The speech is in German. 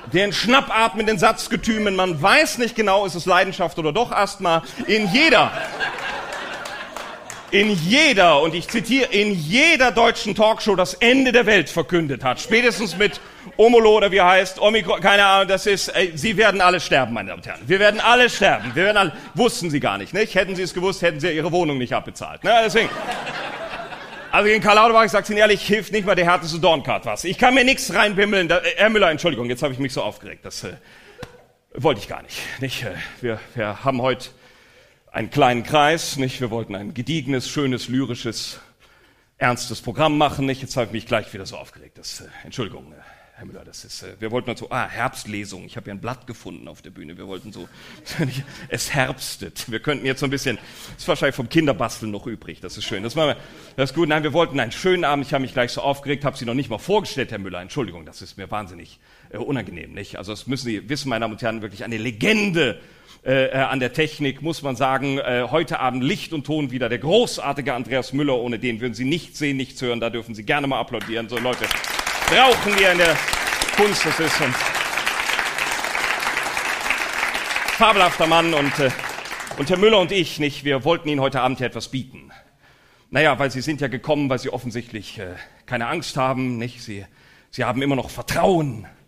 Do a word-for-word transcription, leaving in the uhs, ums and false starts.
den schnappatmenden Satzgetümen, man weiß nicht genau, ist es Leidenschaft oder doch Asthma, in jeder, in jeder, und ich zitiere, in jeder deutschen Talkshow das Ende der Welt verkündet hat. Spätestens mit Omolo oder wie er heißt, Omikron, keine Ahnung, das ist, ey, Sie werden alle sterben, meine Damen und Herren. Wir werden alle sterben. Wir werden alle, wussten Sie gar nicht, nicht? Hätten Sie es gewusst, hätten Sie Ihre Wohnung nicht abbezahlt. Ne? Deswegen. Also in Karl Lauterbach, ich sag's Ihnen ehrlich, hilft nicht mal der härteste Dornkart was. Ich kann mir nichts reinbimmeln. Da, äh, Herr Müller, Entschuldigung, jetzt habe ich mich so aufgeregt. Das äh, wollte ich gar nicht. nicht äh, wir, wir haben heute einen kleinen Kreis, nicht? Wir wollten ein gediegenes, schönes, lyrisches, ernstes Programm machen, nicht? Jetzt habe ich mich gleich wieder so aufgeregt. Das, äh, Entschuldigung, äh, Herr Müller, das ist, äh, wir wollten so, ah, Herbstlesung. Ich habe ja ein Blatt gefunden auf der Bühne. Wir wollten so, es herbstet. Wir könnten jetzt so ein bisschen, das ist wahrscheinlich vom Kinderbasteln noch übrig. Das ist schön. Das machen wir, das ist gut. Nein, wir wollten einen schönen Abend. Ich habe mich gleich so aufgeregt, habe Sie noch nicht mal vorgestellt, Herr Müller. Entschuldigung, das ist mir wahnsinnig äh, unangenehm, nicht? Also das müssen Sie wissen, meine Damen und Herren, wirklich eine Legende äh, an der Technik, muss man sagen. Äh, heute Abend Licht und Ton wieder der großartige Andreas Müller. Ohne den würden Sie nichts sehen, nichts hören. Da dürfen Sie gerne mal applaudieren. So Leute brauchen wir in der Kunst, das ist ein fabelhafter Mann und, äh, und Herr Müller und ich, nicht, wir wollten Ihnen heute Abend ja etwas bieten. Naja, weil Sie sind ja gekommen, weil Sie offensichtlich äh, keine Angst haben, nicht? Sie, Sie haben immer noch Vertrauen